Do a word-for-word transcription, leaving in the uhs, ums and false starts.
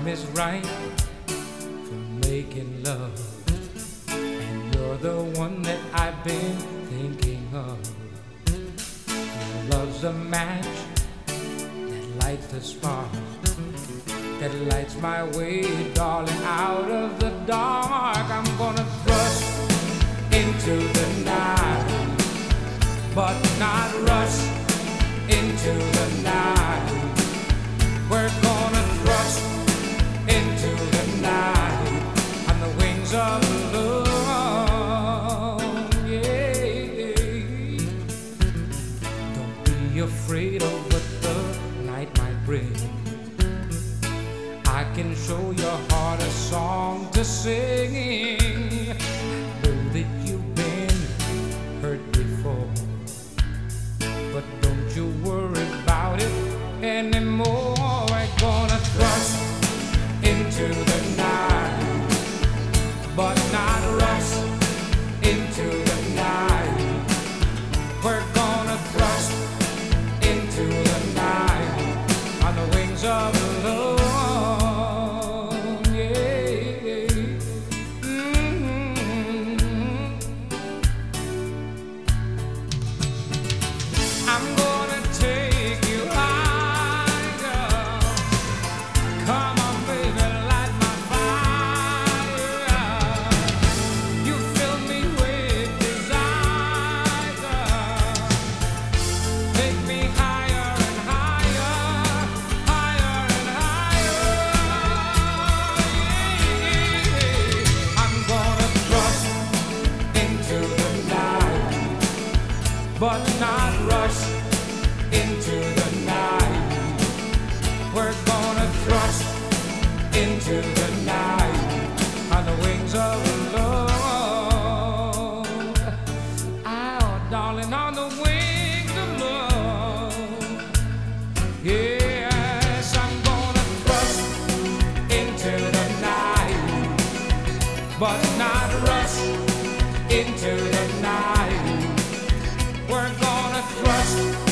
is right for making love, and you're the one that I've been thinking of. Your love's a match that lights the spark, that lights my way, darling, out of the dark. I'm gonna thrust into the night, but not rush into the night. We're gonna thrust into the night on the wings of love, yeah. Don't be afraid of what the night might bring. I can show your heart a song to sing. I know that you've been hurt before, but don't you worry about it anymore. We're gonna thrust into the night, but not rush into the night. We're gonna thrust into the night on the wings of love. I'm gonna take you higher. Come on, baby, light my fire. You fill me with desire. Take me higher and higher, higher and higher. I'm gonna thrust into the night, but not rush into the night. We're gonna thrust into the night on the wings of love. Oh, darling, on the wings of love. Yes, I'm gonna thrust into the night, but not rush into the night. We're gonna thrust